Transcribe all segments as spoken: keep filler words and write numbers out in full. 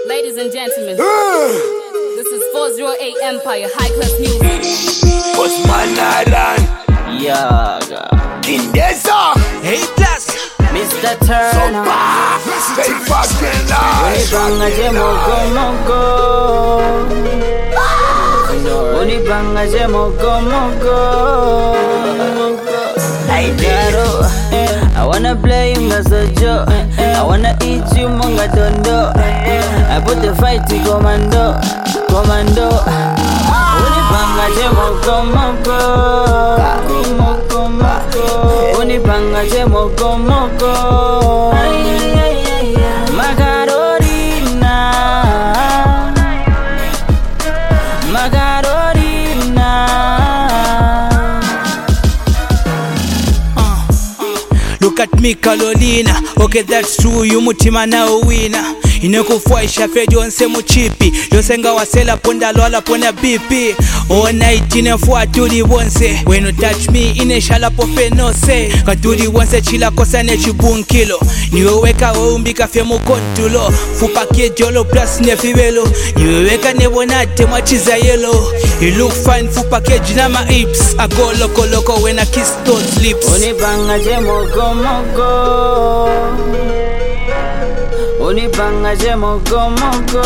Ladies and gentlemen, this is four oh eight Empire, high class music. Osman Aran, Yaga, Indesa, hey plus, Mister Turner, stay fucking live. Unibanga je moko moko, Unibanga je moko moko. I got I wanna play you as a joke. I wanna eat you monga dondo. I put the fight to commando, commando. Unibanga je moko moko, moko moko. Unibanga je moko moko. Macarorina, Macarorina. Look at me Carolina, okay that's true, you mutima na uwina. Inekufuaisha fedi onse muchipi, yosenga wasela ponda lola pona B P. All night inefuaturi wonse, when you touch me ineshala pofe no se. Katuri wonse chila kosa ne chibunkilo. Niweweka weumbika fye mukontulo, fupa kie jolo plus nefivelo. Niweweka nebonate mwachiza yellow. You look fine fupa kie jina ma hips. I go loko loko when I kiss those lips. Unibanga je moko moko, Unibanga je moko moko,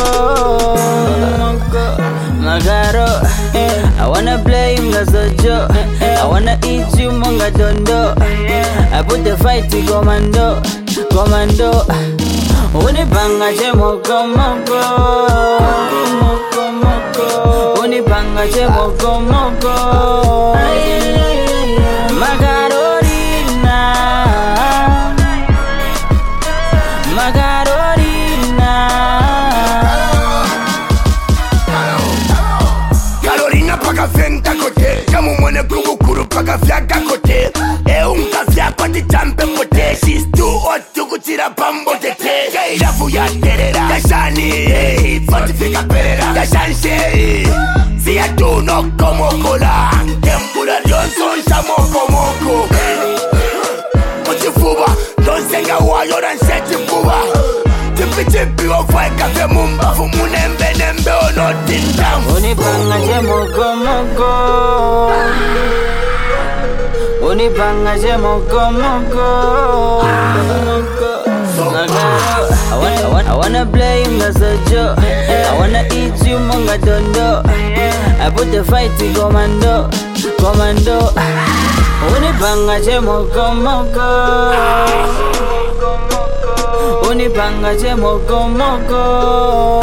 Magaro, I wanna play you as a joke. I wanna eat you monga dondo. I put the fight to commando, commando. Unibanga je moko moko, moko moko. Unibanga je moko moko, Macarorina, Macarorina. Carolina paka venta kote, kamu mwene kugukuru paka vyaka kote. E unka vyakwa titampe pote, she's too hot to kutira pambo tete. Kairafu ya terera, kashani eh, fortifika perera, kashanshe siya tu no como kola, tembula Johnson shamoko moko. Muchifuba, don't senga wayo dan seti fuba. Tipi tipi ofai kafe mumba, fumunembe nembe ono tindam. Unibanga je moko moko, Unibanga je moko moko. Magaro, I wanna, I wanna, I wanna play you as a joke. I wanna eat you monga dondo. I put the fight to commando, commando. Unibanga je moko moko, Unibanga je moko moko.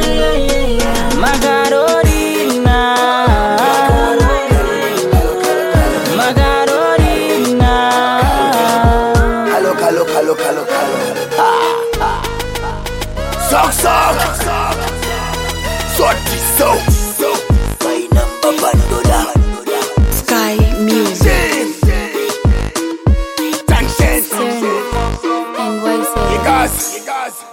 Macarorina, Macarorina. Kalo, kalo, kalo, kalo, kalo. Sok, sok. Sorti, so. My number bandola. Sky Music. Thanks, N Y C. you guys, you guys.